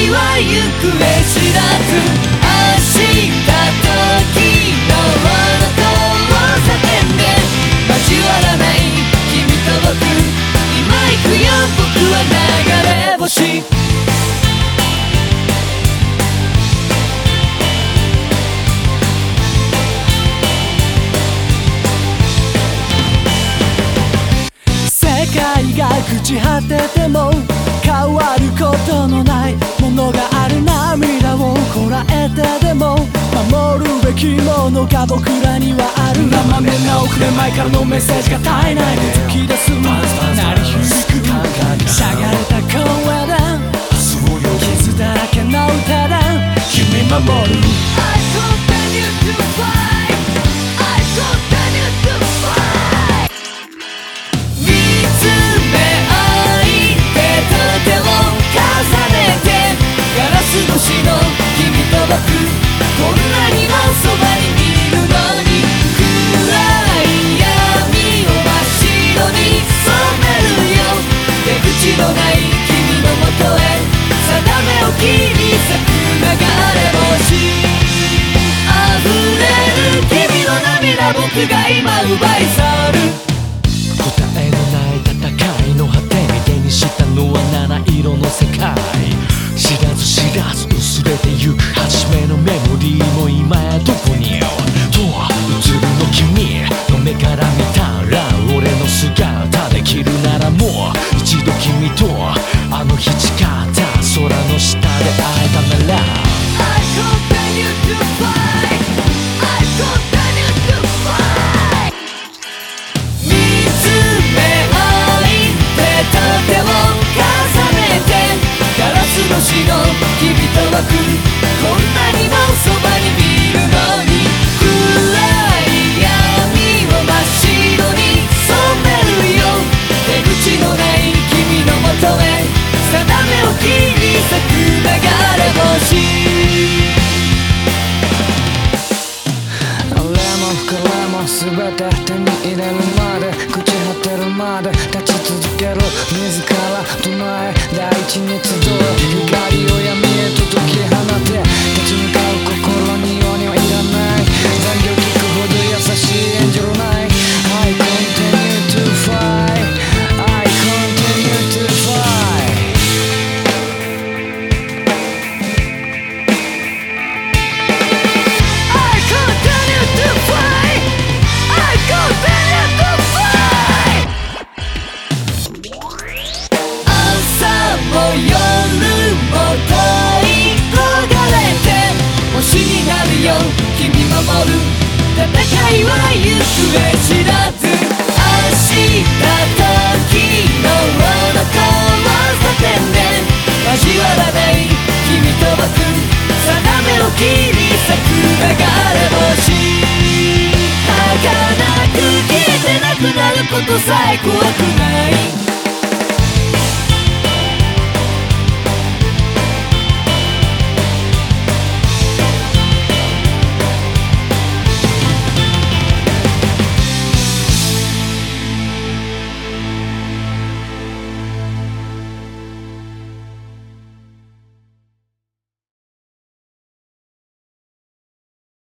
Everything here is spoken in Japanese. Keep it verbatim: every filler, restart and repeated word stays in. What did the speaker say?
界は行方知らず、明日時のあの交差点で交わらない君と僕、今行くよ僕は流れ星。世界が朽ち果てても変わることのないものがある。涙をこらえてでも守るべきものが僕らにはある。生めな億年前からのメッセージが絶えないで突き出す鳴り響くしゃがれた声で傷だらけの歌で君守る。I continue to fight, I continue to fight。 見つめ合い手と手を重ねてガラス越しの君と僕、こんなにもそばにいるのに暗い闇を真っ白に染めるよ。出口のない君のもとへ定めを切り裂く流れ星。溢れる君の涙僕が今奪い去る。 答えのない戦いの果てに手にしたのは七色の世界。知らず知らず薄れてゆく初めのメモリーも今やどこにと映るの君の目から見たら俺の姿できるならもう一度君とあの日誓った空の下で会えたなら I continue to fight, I continue to fight。 見つめ合い手と手を重ねてガラス越しの君と僕、こんなにもそばにいるのに暗い闇を真っ白に染めるよ。出口のない君のもとへ定めを切り裂く流れ星。 あれもこれも全て手に入れるまで朽ち果てるまで立ち続ける自ら唱え大地に集う光を闇へと解き放て立ち向かう心に鬼はいらない。残業聞くほど優しいエンジェルない。 I continue to fight, I continue to fight。 I continue to fight, I continue to fight。 朝も夜も問い焦がれて星になるよ君守る。戦いは行方知らず、明日時のあの交差点で交わらない君と僕、定めを切り裂く流れ星。儚く消えてなくなることさえ怖くない。